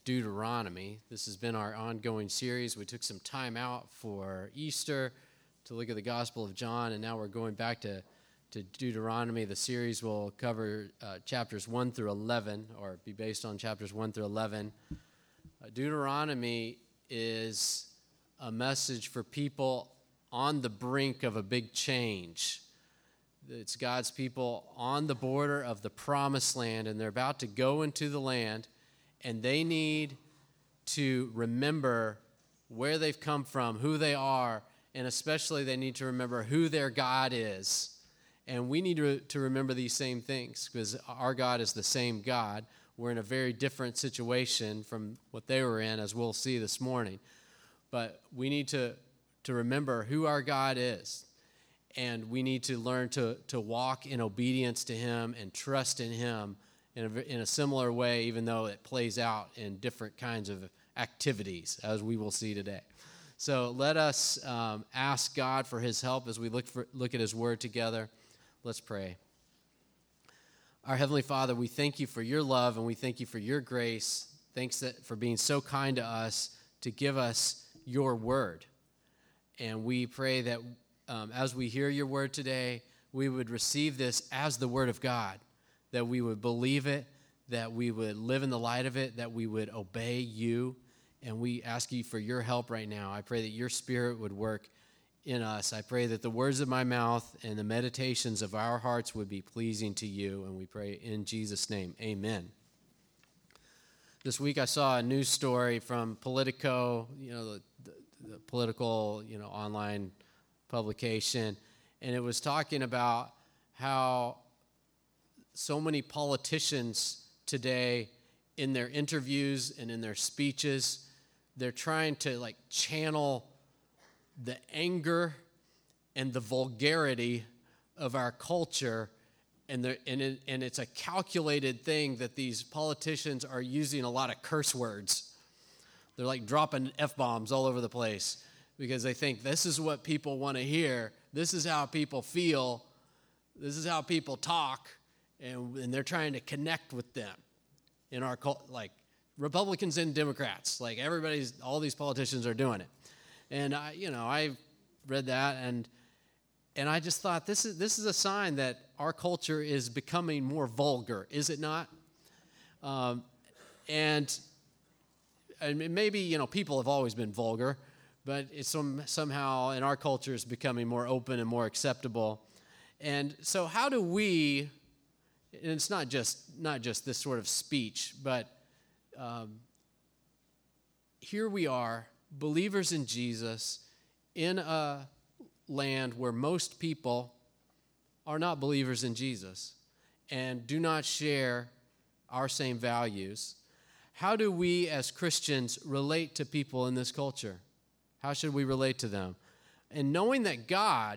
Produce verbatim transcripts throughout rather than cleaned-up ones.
Deuteronomy. This has been our ongoing series. We took some time out for Easter to look at the Gospel of John, and now we're going back to, to Deuteronomy. The series will cover uh, chapters one through eleven, or be based on chapters one through eleven. Uh, Deuteronomy is a message for people on the brink of a big change. It's God's people on the border of the promised land, and they're about to go into the land, and they need to remember where they've come from, who they are, and especially they need to remember who their God is. And we need to, to remember these same things because our God is the same God. We're in a very different situation from what they were in, as we'll see this morning. But we need to, to remember who our God is. And we need to learn to, to walk in obedience to Him and trust in Him in a, in a similar way, even though it plays out in different kinds of activities, as we will see today. So let us um, ask God for His help as we look for, look at His Word together. Let's pray. Our Heavenly Father, we thank You for Your love, and we thank You for Your grace. Thanks that for being so kind to us to give us Your Word. And we pray that um, as we hear Your Word today, we would receive this as the Word of God, that we would believe it, that we would live in the light of it, that we would obey You. And we ask You for Your help right now. I pray that Your Spirit would work in us. I pray that the words of my mouth and the meditations of our hearts would be pleasing to You. And we pray in Jesus' name, amen. This week I saw a news story from Politico, you know, the, the, the political, you know, online publication. And it was talking about how so many politicians today, in their interviews and in their speeches, they're trying to like channel the anger and the vulgarity of our culture, and and it, and it's a calculated thing that these politicians are using a lot of curse words. They're like dropping F-bombs all over the place because they think this is what people want to hear. This is how people feel. This is how people talk. And, and they're trying to connect with them in our cult, like Republicans and Democrats, like everybody's, all these politicians are doing it. And I, you know, I read that and and I just thought this is this is a sign that our culture is becoming more vulgar, is it not? Um, and and maybe you know people have always been vulgar, but it's some somehow in our culture is becoming more open and more acceptable. And so, how do we? And it's not just not just this sort of speech, but um, here we are, believers in Jesus, in a land where most people are not believers in Jesus and do not share our same values. How do we as Christians relate to people in this culture? How should we relate to them? And knowing that God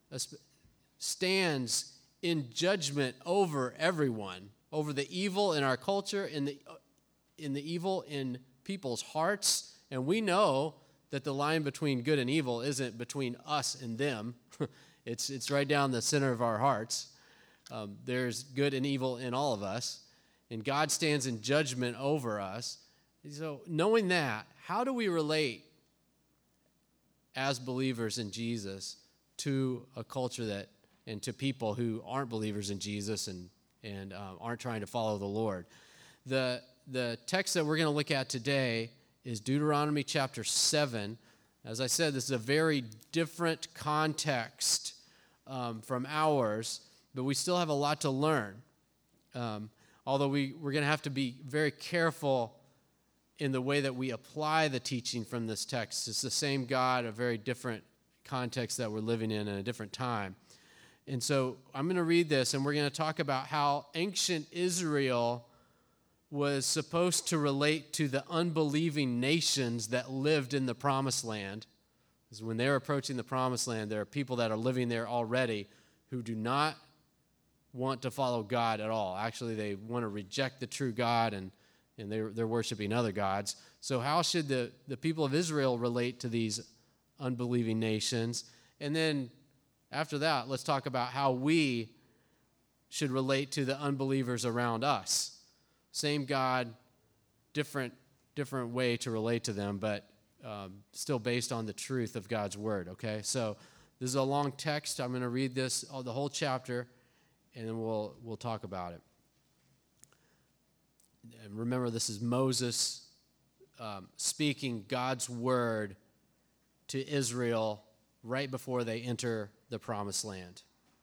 stands in judgment over everyone, over the evil in our culture, in the in the evil in people's hearts. And we know that the line between good and evil isn't between us and them. it's it's right down the center of our hearts. Um, there's good and evil in all of us, and God stands in judgment over us. So knowing that, how do we relate as believers in Jesus to a culture that and to people who aren't believers in Jesus and, and uh, aren't trying to follow the Lord? The, the text that we're going to look at today is Deuteronomy chapter seven. As I said, this is a very different context um, from ours, but we still have a lot to learn. Um, although we, we're going to have to be very careful in the way that we apply the teaching from this text. It's the same God, a very different context that we're living in in a different time. And so I'm going to read this, and we're going to talk about how ancient Israel was supposed to relate to the unbelieving nations that lived in the Promised Land. Because when they're approaching the Promised Land, there are people that are living there already who do not want to follow God at all. Actually, they want to reject the true God, and, and they're, they're worshiping other gods. So how should the, the people of Israel relate to these unbelieving nations? And then after that, let's talk about how we should relate to the unbelievers around us. Same God, different different way to relate to them, but um, still based on the truth of God's word, okay? So this is a long text. I'm going to read this, uh, the whole chapter, and then we'll we'll talk about it. And remember, this is Moses um, speaking God's word to Israel right before they enter the promised land.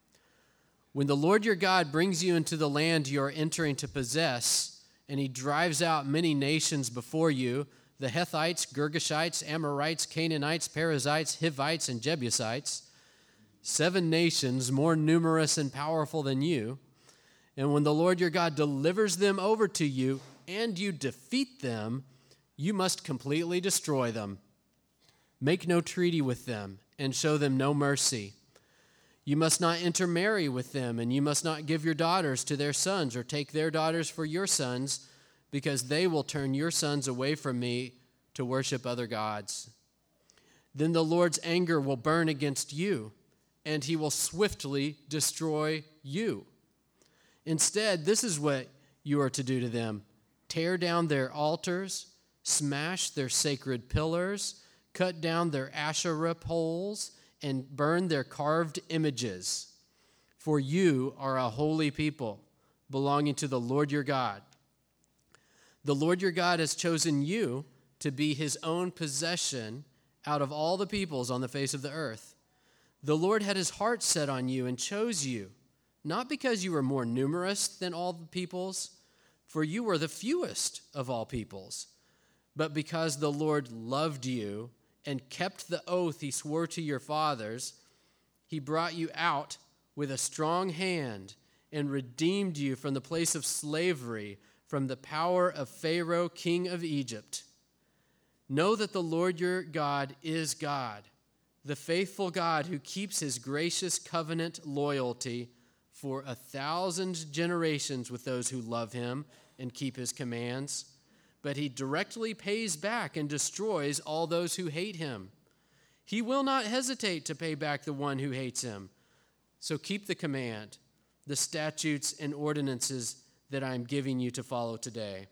When the Lord your God brings you into the land you are entering to possess, and he drives out many nations before you, the Hethites, Girgashites, Amorites, Canaanites, Perizzites, Hivites, and Jebusites, seven nations more numerous and powerful than you, and when the Lord your God delivers them over to you and you defeat them, you must completely destroy them. Make no treaty with them and show them no mercy. You must not intermarry with them, and you must not give your daughters to their sons or take their daughters for your sons, because they will turn your sons away from me to worship other gods. Then the Lord's anger will burn against you, and he will swiftly destroy you. Instead, this is what you are to do to them. Tear down their altars, smash their sacred pillars, cut down their Asherah poles, and burn their carved images. For you are a holy people, belonging to the Lord your God. The Lord your God has chosen you to be his own possession out of all the peoples on the face of the earth. The Lord had his heart set on you and chose you, not because you were more numerous than all the peoples, for you were the fewest of all peoples, but because the Lord loved you and kept the oath he swore to your fathers. He brought you out with a strong hand and redeemed you from the place of slavery, from the power of Pharaoh, king of Egypt. Know that the Lord your God is God, the faithful God who keeps his gracious covenant loyalty for a thousand generations with those who love him and keep his commands. But he directly pays back and destroys all those who hate him. He will not hesitate to pay back the one who hates him. So keep the command, the statutes and ordinances that I am giving you to follow today.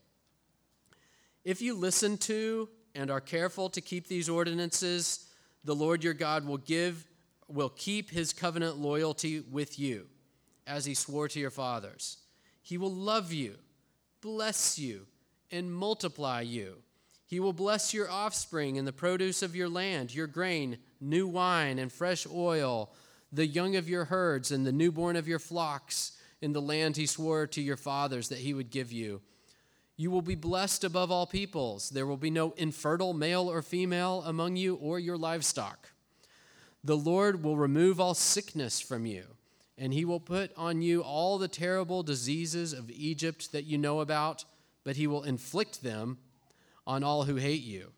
If you listen to and are careful to keep these ordinances, the Lord your God will give, will keep his covenant loyalty with you, as he swore to your fathers. He will love you, bless you, and multiply you. He will bless your offspring and the produce of your land, your grain, new wine, and fresh oil, the young of your herds and the newborn of your flocks, in the land he swore to your fathers that he would give you. You will be blessed above all peoples. There will be no infertile male or female among you or your livestock. The Lord will remove all sickness from you, and he will put on you all the terrible diseases of Egypt that you know about, but he will inflict them on all who hate you.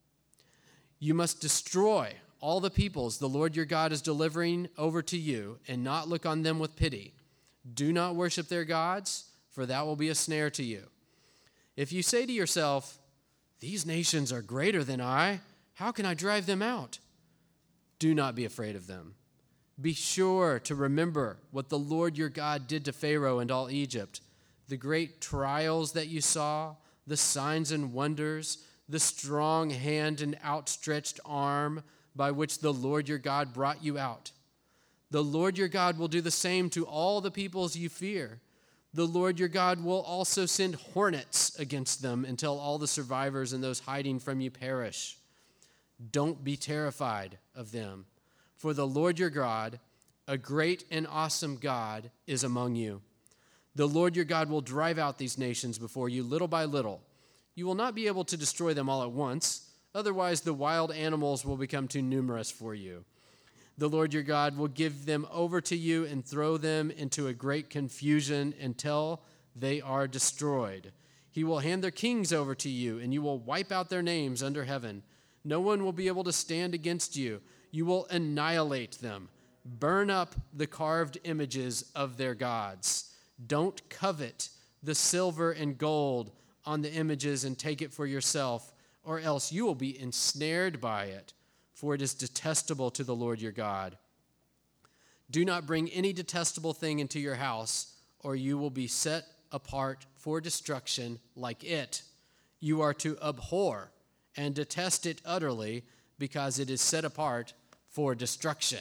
You must destroy all the peoples the Lord your God is delivering over to you, and not look on them with pity. Do not worship their gods, for that will be a snare to you. If you say to yourself, these nations are greater than I, how can I drive them out? Do not be afraid of them. Be sure to remember what the Lord your God did to Pharaoh and all Egypt, the great trials that you saw, the signs and wonders, the strong hand and outstretched arm by which the Lord your God brought you out. The Lord your God will do the same to all the peoples you fear. The Lord your God will also send hornets against them until all the survivors and those hiding from you perish. Don't be terrified of them, for the Lord your God, a great and awesome God, is among you. The Lord your God will drive out these nations before you little by little. You will not be able to destroy them all at once, otherwise the wild animals will become too numerous for you. The Lord your God will give them over to you and throw them into a great confusion until they are destroyed. He will hand their kings over to you, and you will wipe out their names under heaven. No one will be able to stand against you. You will annihilate them. Burn up the carved images of their gods. Don't covet the silver and gold on the images and take it for yourself, or else you will be ensnared by it, for it is detestable to the Lord your God. Do not bring any detestable thing into your house, or you will be set apart for destruction like it. you are to abhor and detest it utterly, because it is set apart for destruction.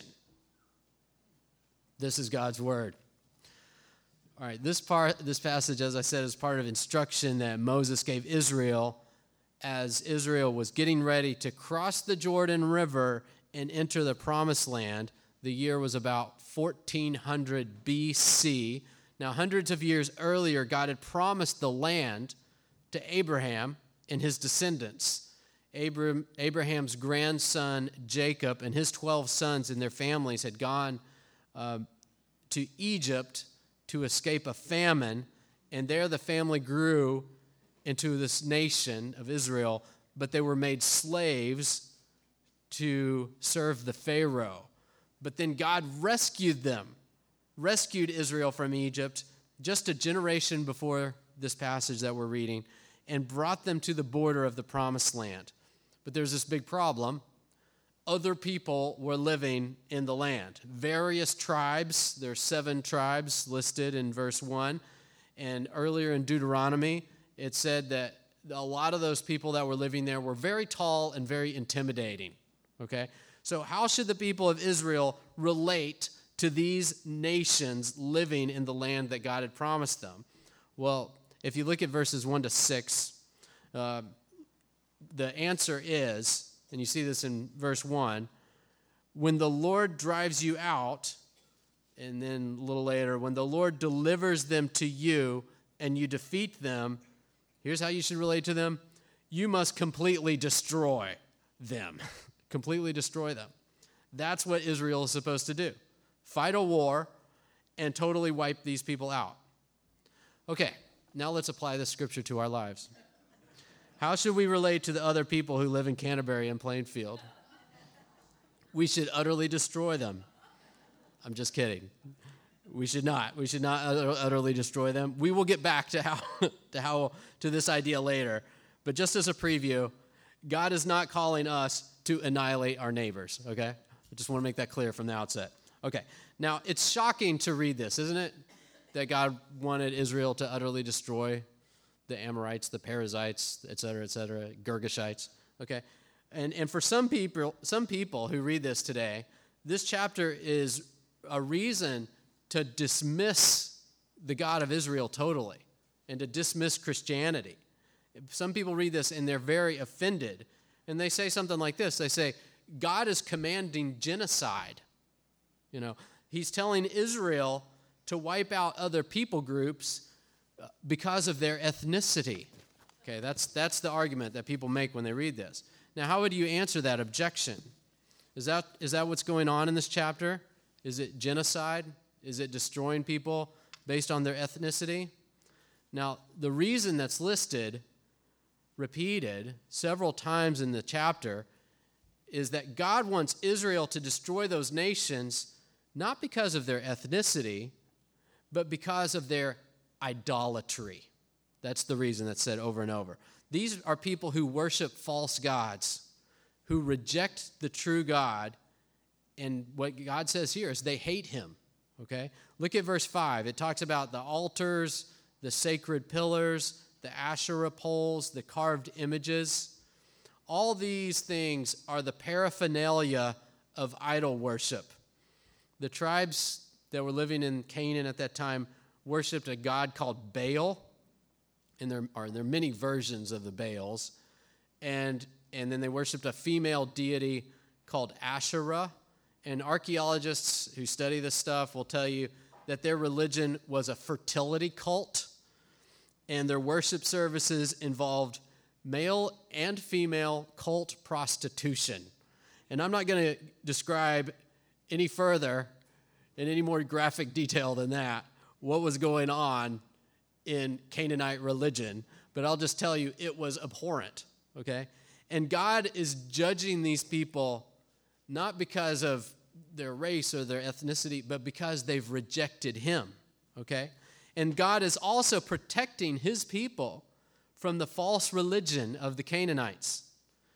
This is God's word. All right, this part, this passage, as I said, is part of instruction that Moses gave Israel as Israel was getting ready to cross the Jordan River and enter the Promised Land. The year was about fourteen hundred B C. Now, hundreds of years earlier, God had promised the land to Abraham and his descendants. Abraham, Abraham's grandson Jacob and his twelve sons and their families had gone uh, to Egypt to escape a famine, and there the family grew into this nation of Israel, but they were made slaves to serve the Pharaoh. But then God rescued them, rescued Israel from Egypt just a generation before this passage that we're reading, and brought them to the border of the Promised Land. But there's this big problem. Other people were living in the land. Various tribes, there are seven tribes listed in verse one. And earlier in Deuteronomy, it said that a lot of those people that were living there were very tall and very intimidating. Okay? So how should the people of Israel relate to these nations living in the land that God had promised them? Well, if you look at verses one to six, uh, the answer is, and you see this in verse one, when the Lord drives you out, and then a little later, when the Lord delivers them to you and you defeat them, here's how you should relate to them. You must completely destroy them. Completely destroy them. That's what Israel is supposed to do. Fight a war and totally wipe these people out. Okay, now let's apply this scripture to our lives. How should we relate to the other people who live in Canterbury and Plainfield? We should utterly destroy them. I'm just kidding. We should not. We should not utterly destroy them. We will get back to how to how to this idea later. But just as a preview, God is not calling us to annihilate our neighbors, okay? I just want to make that clear from the outset. Okay. Now, it's shocking to read this, isn't it? That God wanted Israel to utterly destroy the Amorites, the Perizzites, et cetera, et cetera, Girgashites, okay? And and for some people, some people who read this today, this chapter is a reason to dismiss the God of Israel totally and to dismiss Christianity. Some people read this and they're very offended, and they say something like this. They say, God is commanding genocide. You know, he's telling Israel to wipe out other people groups because of their ethnicity. Okay, that's that's the argument that people make when they read this. Now, how would you answer that objection? Is that is that what's going on in this chapter? Is it genocide? Is it destroying people based on their ethnicity? Now, the reason that's listed, repeated several times in the chapter, is that God wants Israel to destroy those nations not because of their ethnicity, but because of their idolatry. That's the reason that's said over and over. These are people who worship false gods, who reject the true God, and what God says here is they hate him, okay? Look at verse five. It talks about the altars, the sacred pillars, the Asherah poles, the carved images. All these things are the paraphernalia of idol worship. The tribes that were living in Canaan at that time worshipped a god called Baal, and there are there are many versions of the Baals, and and then they worshipped a female deity called Asherah. And archaeologists who study this stuff will tell you that their religion was a fertility cult, and their worship services involved male and female cult prostitution. And I'm not going to describe any further, in any more graphic detail than that, what was going on in Canaanite religion, but I'll just tell you it was abhorrent, okay? And God is judging these people not because of their race or their ethnicity, but because they've rejected him, okay? And God is also protecting his people from the false religion of the Canaanites.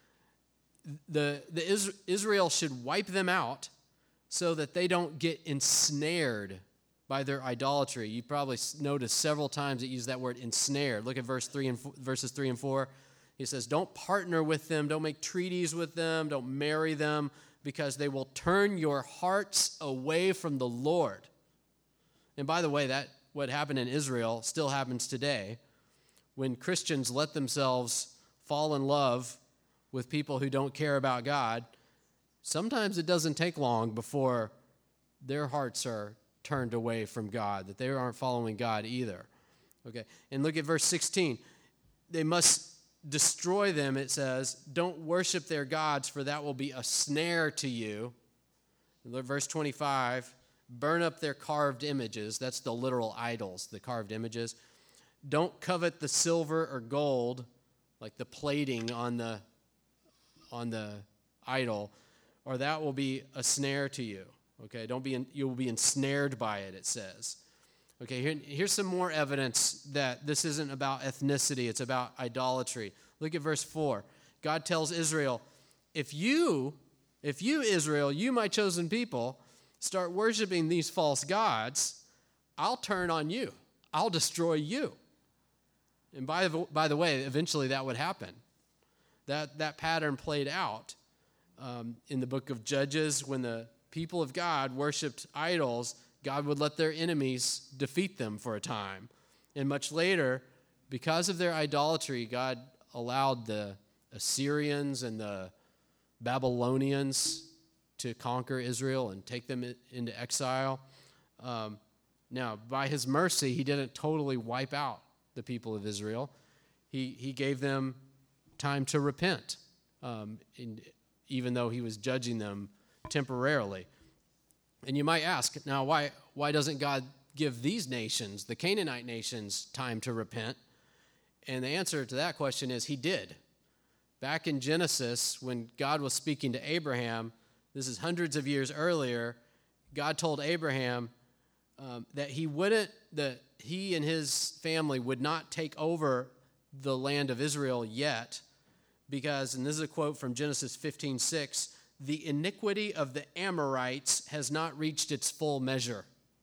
The, the Israel should wipe them out so that they don't get ensnared by their idolatry. You probably noticed several times it used that word ensnared. Look at verse three and verses three and four. He says, don't partner with them, don't make treaties with them, don't marry them, because they will turn your hearts away from the Lord. And by the way, that what happened in Israel still happens today. When Christians let themselves fall in love with people who don't care about God, sometimes it doesn't take long before their hearts are turned away from God, that they aren't following God either. Okay, and look at verse sixteen. They must destroy them, it says. Don't worship their gods, for that will be a snare to you. Verse twenty-five, burn up their carved images. That's the literal idols, the carved images. Don't covet the silver or gold, like the plating on the on the idol, or that will be a snare to you. Okay, don't be in, you will be ensnared by it, it says. Okay, here, here's some more evidence that this isn't about ethnicity, it's about idolatry. Look at verse four. God tells Israel, if you, if you, Israel, you, my chosen people, start worshiping these false gods, I'll turn on you. I'll destroy you. And by the, by the way, eventually that would happen. That, that pattern played out um, in the book of Judges. When the people of God worshiped idols, God would let their enemies defeat them for a time. And much later, because of their idolatry, God allowed the Assyrians and the Babylonians to conquer Israel and take them into exile. Um, now, by his mercy, he didn't totally wipe out the people of Israel. He, he gave them time to repent, um, in, even though he was judging them temporarily. And you might ask, now, why, why doesn't God give these nations, the Canaanite nations, time to repent? And the answer to that question is he did. Back in Genesis, when God was speaking to Abraham, this is hundreds of years earlier, God told Abraham um, that he wouldn't, that he and his family would not take over the land of Israel yet, because, and this is a quote from Genesis fifteen six, the iniquity of the Amorites has not reached its full measure.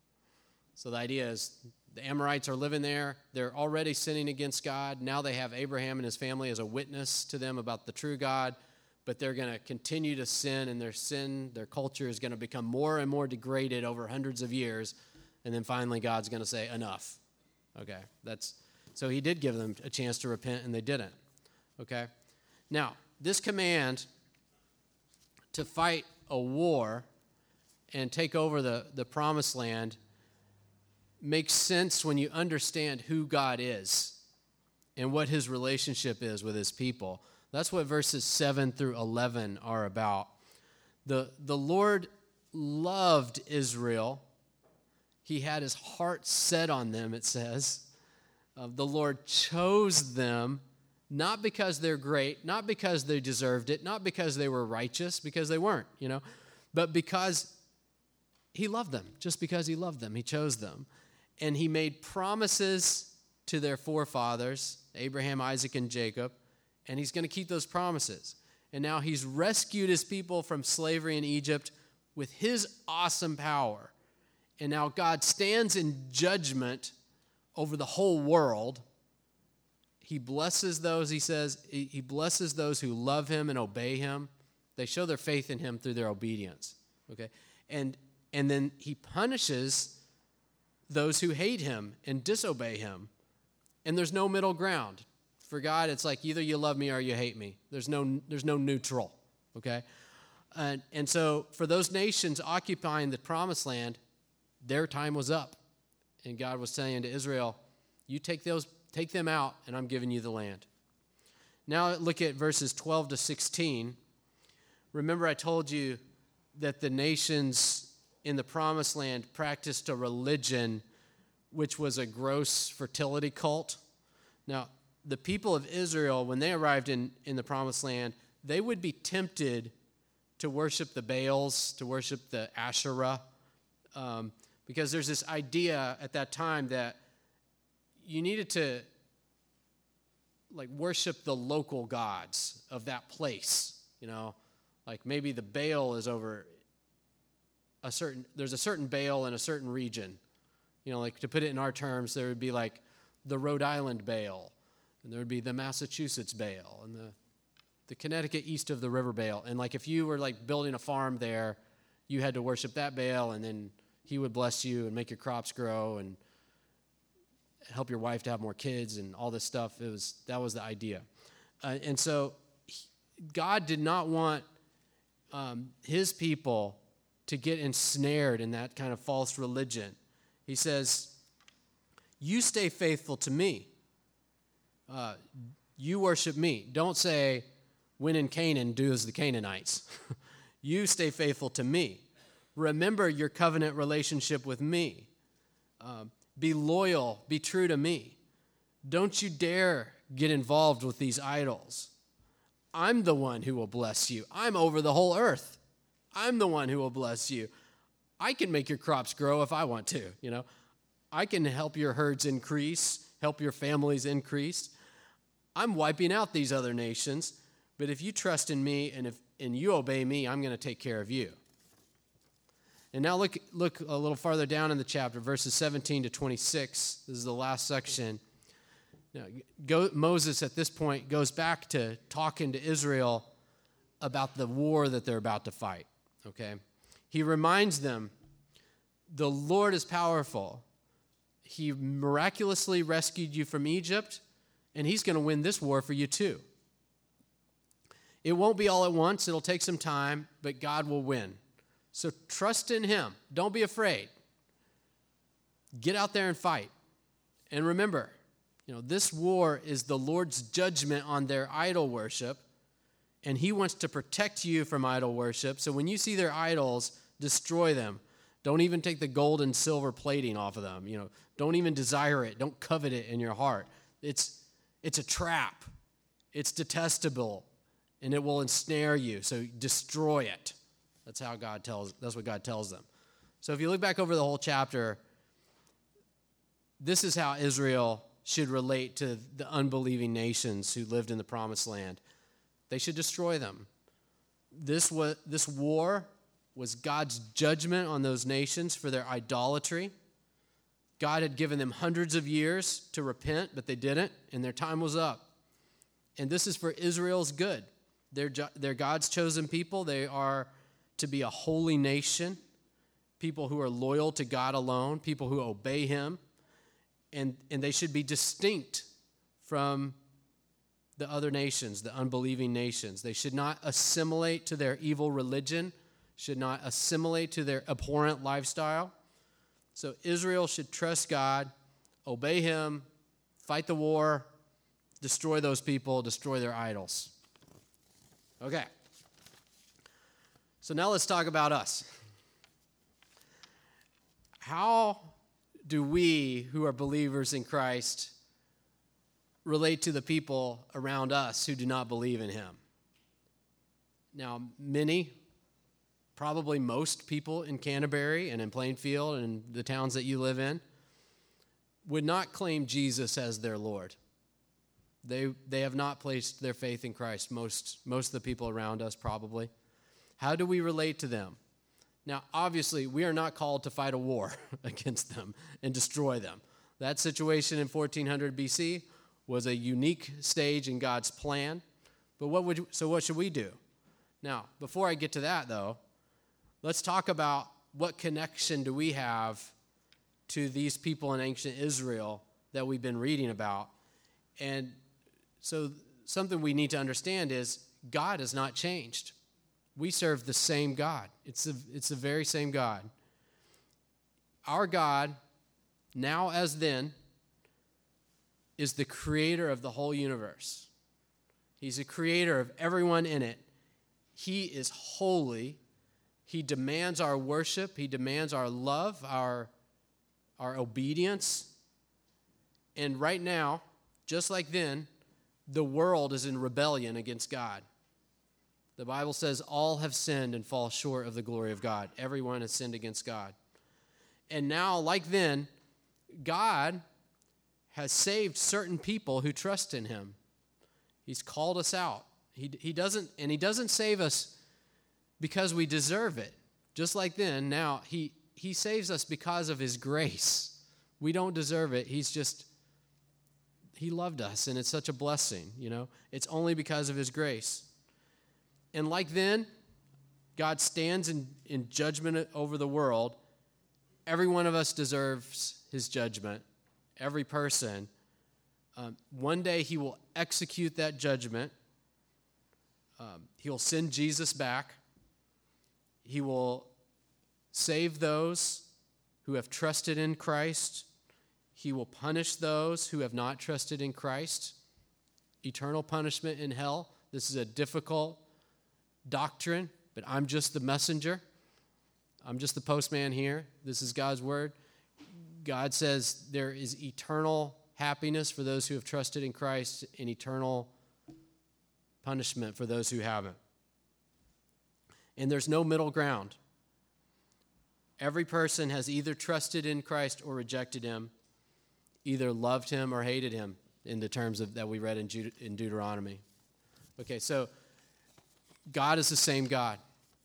So the idea is the Amorites are living there. They're already sinning against God. Now they have Abraham and his family as a witness to them about the true God, but they're going to continue to sin, and their sin, their culture is going to become more and more degraded over hundreds of years, and then finally God's going to say, enough. Okay, that's, so he did give them a chance to repent, and they didn't. Okay, now, this command to fight a war and take over the, the promised land makes sense when you understand who God is and what his relationship is with his people. That's what verses seven through eleven are about. The, the Lord loved Israel. He had his heart set on them, it says. Uh, the Lord chose them, not because they're great, not because they deserved it, not because they were righteous, because they weren't, you know, but because he loved them. Just because he loved them, he chose them. And he made promises to their forefathers, Abraham, Isaac, and Jacob, and he's going to keep those promises. And now he's rescued his people from slavery in Egypt with his awesome power. And now God stands in judgment over the whole world. He blesses those, he says, he blesses those who love him and obey him. They show their faith in him through their obedience. Okay? And, and then he punishes those who hate him and disobey him. And there's no middle ground. For God, it's like either you love me or you hate me. There's no, there's no neutral, okay? And, and so for those nations occupying the promised land, their time was up. And God was saying to Israel, you take those, take them out, and I'm giving you the land. Now look at verses twelve to sixteen. Remember I told you that the nations in the promised land practiced a religion which was a gross fertility cult. Now, the people of Israel, when they arrived in, in the promised land, they would be tempted to worship the Baals, to worship the Asherah, um, because there's this idea at that time that you needed to like worship the local gods of that place, you know, like maybe the Baal is over a certain, there's a certain Baal in a certain region. You know, like to put it in our terms, there would be like the Rhode Island Baal, and there would be the Massachusetts Baal and the, the Connecticut east of the river Baal. And like if you were like building a farm there, you had to worship that Baal, and then he would bless you and make your crops grow and help your wife to have more kids and all this stuff. It was that was the idea. Uh, and so he, God did not want um, his people to get ensnared in that kind of false religion. He says, you stay faithful to me. Uh, you worship me. Don't say, when in Canaan, do as the Canaanites. You stay faithful to me. Remember your covenant relationship with me. Uh, be loyal. Be true to me. Don't you dare get involved with these idols. I'm the one who will bless you. I'm over the whole earth. I'm the one who will bless you. I can make your crops grow if I want to, you know. I can help your herds increase, help your families increase. I'm wiping out these other nations, but if you trust in me and if and you obey me, I'm going to take care of you. And now look look a little farther down in the chapter, verses seventeen to twenty-six. This is the last section. Now, go, Moses at this point goes back to talking to Israel about the war that they're about to fight. Okay, he reminds them, the Lord is powerful. He miraculously rescued you from Egypt, and he's going to win this war for you too. It won't be all at once. It'll take some time, but God will win. So trust in him. Don't be afraid. Get out there and fight. And remember, you know, this war is the Lord's judgment on their idol worship, and he wants to protect you from idol worship. So when you see their idols, destroy them. Don't even take the gold and silver plating off of them. You know, don't even desire it. Don't covet it in your heart. It's it's a trap. It's detestable, and it will ensnare you. So destroy it. That's how God tells. That's what God tells them. So if you look back over the whole chapter, this is how Israel should relate to the unbelieving nations who lived in the promised land. They should destroy them. This was this war was God's judgment on those nations for their idolatry. God had given them hundreds of years to repent, but they didn't, and their time was up. And this is for Israel's good. They're, they're God's chosen people. They are to be a holy nation, people who are loyal to God alone, people who obey him, and, and they should be distinct from the other nations, the unbelieving nations. They should not assimilate to their evil religion, should not assimilate to their abhorrent lifestyle. So Israel should trust God, obey him, fight the war, destroy those people, destroy their idols. Okay. So now let's talk about us. How do we, who are believers in Christ, relate to the people around us who do not believe in him? Now, many, probably most people in Canterbury and in Plainfield and in the towns that you live in would not claim Jesus as their Lord. They they have not placed their faith in Christ, most, most of the people around us probably. How do we relate to them? Now, obviously, we are not called to fight a war against them and destroy them. That situation in fourteen hundred B C was a unique stage in God's plan. But what would so what should we do? Now, before I get to that, though, let's talk about what connection do we have to these people in ancient Israel that we've been reading about. And so something we need to understand is God has not changed. We serve the same God. It's the, it's the very same God. Our God, now as then, is the creator of the whole universe. He's the creator of everyone in it. He is holy. He demands our worship. He demands our love, our, our obedience. And right now, just like then, the world is in rebellion against God. The Bible says all have sinned and fall short of the glory of God. Everyone has sinned against God. And now, like then, God has saved certain people who trust in him. He's called us out. He, he doesn't, and he doesn't save us because we deserve it. Just like then, now, he, he saves us because of his grace. We don't deserve it. He's just, he loved us, and it's such a blessing, you know. It's only because of his grace. And like then, God stands in, in judgment over the world. Every one of us deserves his judgment, every person. Um, one day he will execute that judgment. Um, he will send Jesus back. He will save those who have trusted in Christ. He will punish those who have not trusted in Christ. Eternal punishment in hell. This is a difficult doctrine, but I'm just the messenger. I'm just the postman here. This is God's word. God says there is eternal happiness for those who have trusted in Christ and eternal punishment for those who haven't. And there's no middle ground. Every person has either trusted in Christ or rejected him, either loved him or hated him, in the terms of that we read in, Deut- in Deuteronomy. Okay, so God is the same God.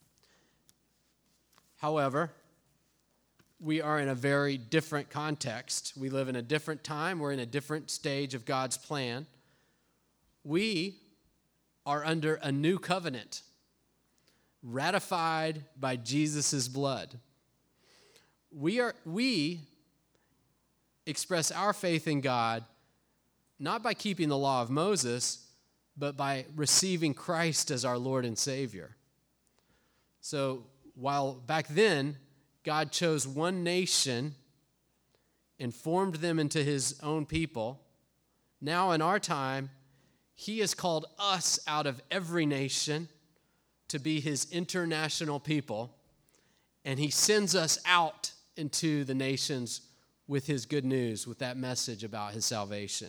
However, we are in a very different context. We live in a different time. We're in a different stage of God's plan. We are under a new covenant, ratified by Jesus' blood. We are we express our faith in God not by keeping the law of Moses, but by receiving Christ as our Lord and Savior. So while back then God chose one nation and formed them into his own people, now in our time, he has called us out of every nation to be his international people, and he sends us out into the nations with his good news, with that message about his salvation.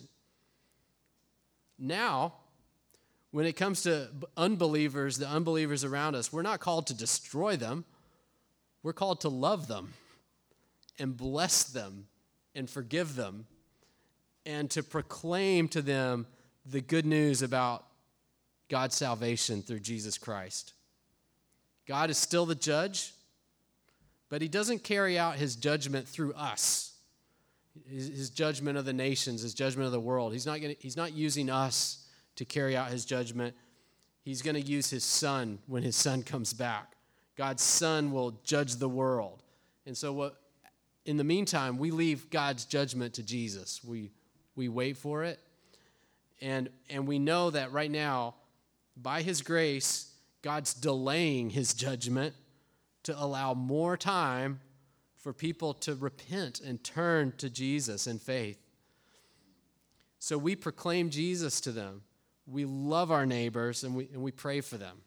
Now, when it comes to unbelievers, the unbelievers around us, we're not called to destroy them. We're called to love them and bless them and forgive them and to proclaim to them the good news about God's salvation through Jesus Christ. God is still the judge, but he doesn't carry out his judgment through us, his, his judgment of the nations, his judgment of the world. He's not gonna, he's not using us to carry out his judgment. He's going to use his son when his son comes back. God's son will judge the world. And so what? In the meantime, we leave God's judgment to Jesus. We we wait for it. And, and we know that right now, by his grace, God's delaying his judgment to allow more time for people to repent and turn to Jesus in faith. So we proclaim Jesus to them. We love our neighbors, and we, and we pray for them.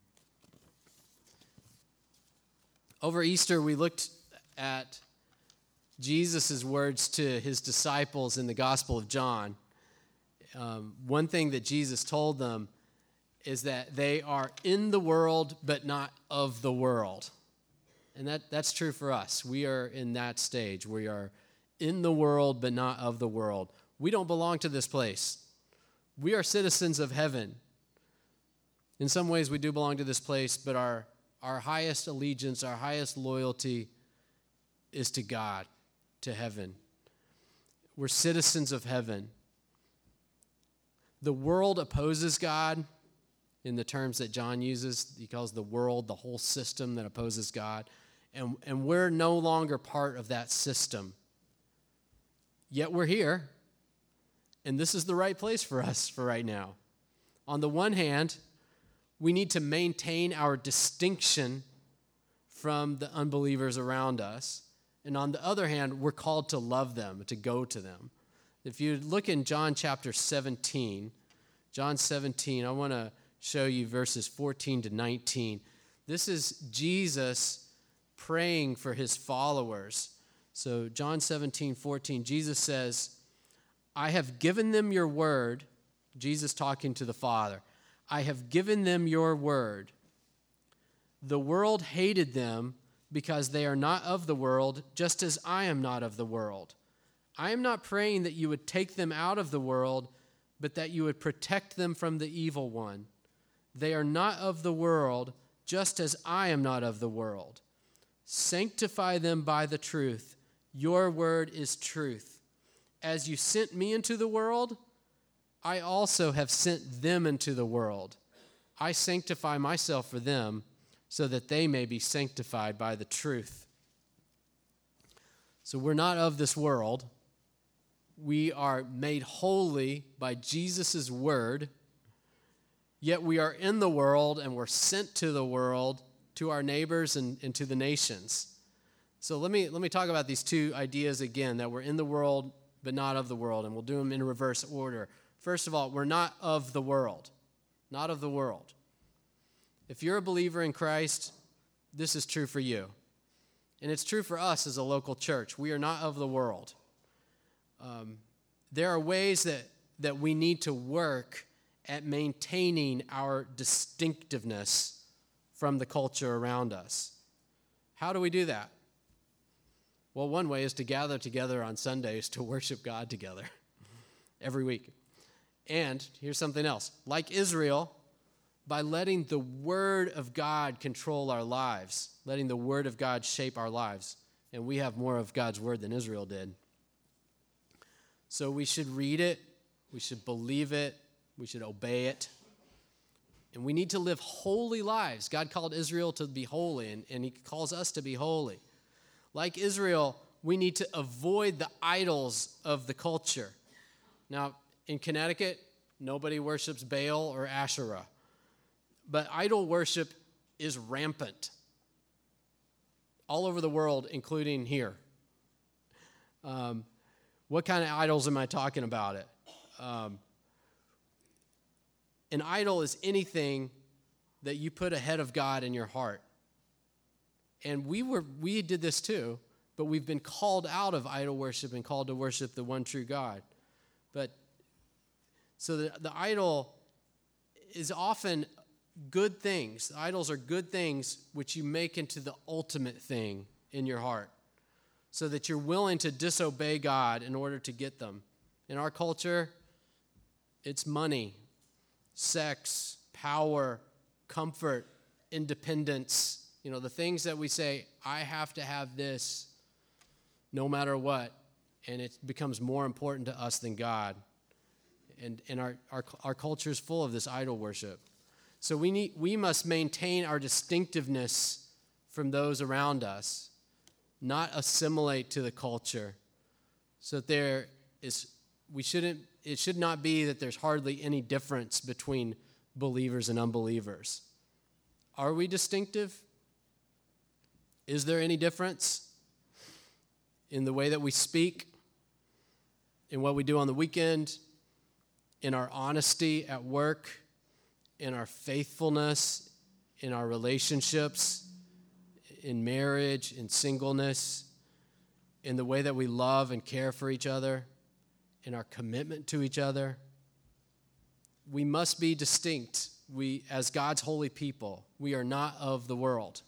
Over Easter, we looked at Jesus' words to his disciples in the Gospel of John. Um, one thing that Jesus told them is that they are in the world, but not of the world. And that, that's true for us. We are in that stage. We are in the world, but not of the world. We don't belong to this place. We are citizens of heaven. In some ways, we do belong to this place, but our, our highest allegiance, our highest loyalty is to God, to heaven. We're citizens of heaven. The world opposes God in the terms that John uses. He calls the world the whole system that opposes God. And, and we're no longer part of that system. Yet we're here. And this is the right place for us for right now. On the one hand, we need to maintain our distinction from the unbelievers around us. And on the other hand, we're called to love them, to go to them. If you look in John chapter seventeen, John seventeen, I want to show you verses fourteen to nineteen. This is Jesus praying for his followers. So John seventeen, fourteen, Jesus says, I have given them your word, Jesus talking to the Father. I have given them your word. The world hated them because they are not of the world, just as I am not of the world. I am not praying that you would take them out of the world, but that you would protect them from the evil one. They are not of the world, just as I am not of the world. Sanctify them by the truth. Your word is truth. As you sent me into the world, I also have sent them into the world. I sanctify myself for them, so that they may be sanctified by the truth. So we're not of this world. We are made holy by Jesus' word, yet we are in the world and we're sent to the world, to our neighbors and, and to the nations. So let me let me talk about these two ideas again, that we're in the world but not of the world, and we'll do them in reverse order. First of all, we're not of the world, not of the world. If you're a believer in Christ, this is true for you. And it's true for us as a local church. We are not of the world. Um, there are ways that, that we need to work at maintaining our distinctiveness from the culture around us. How do we do that? Well, one way is to gather together on Sundays to worship God together every week. And here's something else. Like Israel, by letting the Word of God control our lives, letting the Word of God shape our lives. And we have more of God's Word than Israel did. So we should read it, we should believe it, we should obey it. And we need to live holy lives. God called Israel to be holy, and, and he calls us to be holy. Like Israel, we need to avoid the idols of the culture. Now, in Connecticut, nobody worships Baal or Asherah. But idol worship is rampant all over the world, including here. Um, what kind of idols am I talking about? It. Um, an idol is anything that you put ahead of God in your heart. And we were we did this too, but we've been called out of idol worship and called to worship the one true God. But so the, the idol is often good things. The idols are good things which you make into the ultimate thing in your heart, so that you're willing to disobey God in order to get them. In our culture, it's money, sex, power, comfort, independence. You know, the things that we say, I have to have this no matter what, and it becomes more important to us than God. And, and our, our, our culture is full of this idol worship. So we need we must maintain our distinctiveness from those around us, not assimilate to the culture. So that there is we shouldn't it should not be that there's hardly any difference between believers and unbelievers. Are we distinctive? Is there any difference in the way that we speak, in what we do on the weekend, in our honesty at work, in our faithfulness, in our relationships, in marriage, in singleness, in the way that we love and care for each other, in our commitment to each other? We must be distinct. We, as God's holy people, we are not of the world.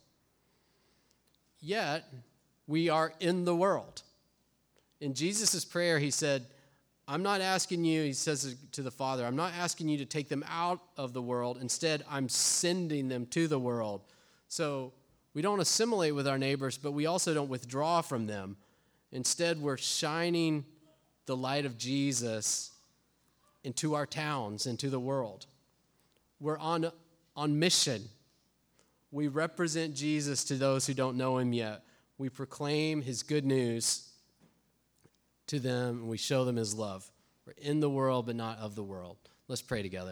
Yet, we are in the world. In Jesus' prayer, he said, I'm not asking you, he says to the Father, I'm not asking you to take them out of the world. Instead, I'm sending them to the world. So we don't assimilate with our neighbors, but we also don't withdraw from them. Instead, we're shining the light of Jesus into our towns, into the world. We're on, on mission. We represent Jesus to those who don't know him yet. We proclaim his good news to them, and we show them his love. We're in the world, but not of the world. Let's pray together.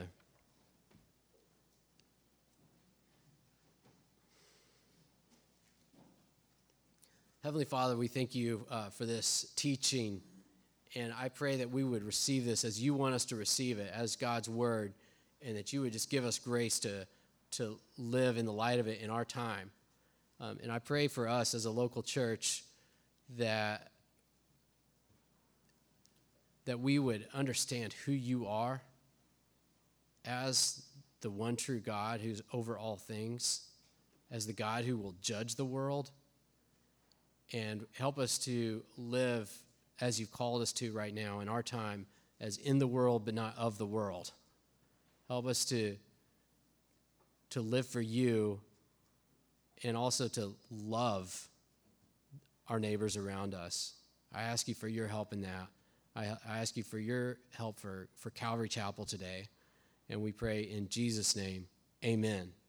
Heavenly Father, we thank you uh, for this teaching, and I pray that we would receive this as you want us to receive it, as God's word, and that you would just give us grace to, to live in the light of it in our time. Um, and I pray for us as a local church that that we would understand who you are as the one true God who's over all things, as the God who will judge the world, and help us to live as you've called us to right now in our time, as in the world but not of the world. Help us to, to live for you and also to love our neighbors around us. I ask you for your help in that. I, I ask you for your help for, for Calvary Chapel today. And we pray in Jesus' name, amen.